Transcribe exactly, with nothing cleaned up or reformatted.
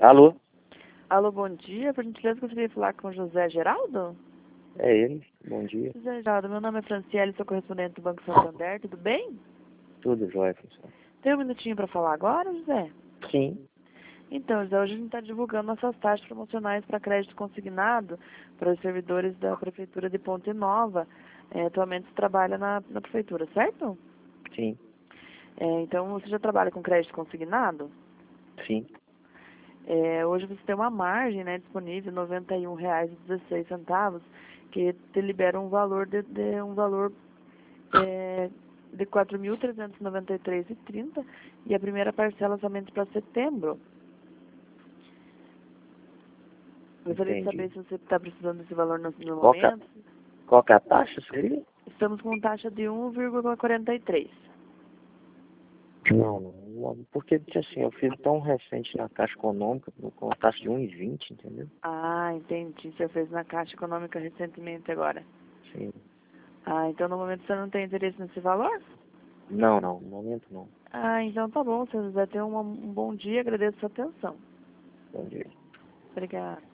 Alô? Alô, bom dia. Por gentileza, gostaria de falar com o José Geraldo? É ele. Bom dia. José Geraldo, meu nome é Franciele, sou correspondente do Banco Santander, tudo bem? Tudo jóia, função. Tem um minutinho para falar agora, José? Sim. Então, José, hoje a gente está divulgando nossas taxas promocionais para crédito consignado para os servidores da Prefeitura de Ponte Nova. É, atualmente você trabalha na, na Prefeitura, certo? Sim. É, então, você já trabalha com crédito consignado? Sim. É, hoje você tem uma margem, né, disponível, noventa e um reais e dezesseis centavos, que te libera um valor de, de um valor é, de quatro mil trezentos e noventa e três reais e trinta centavos e a primeira parcela somente para setembro. Gostaria de saber Entendi. se você está precisando desse valor no, no Qual que, é- momento. qual que é a taxa seria? Estamos com taxa de um vírgula quarenta e três. Não, não. não, Porque, assim, eu fiz tão recente na Caixa Econômica, com a taxa de um e vinte, entendeu? Ah, entendi. Você fez na Caixa Econômica recentemente agora. Sim. Ah, então no momento você não tem interesse nesse valor? Não, não. No momento não. Ah, então tá bom, seu José. Tenha um, um bom dia, agradeço a sua atenção. Bom dia. Obrigada.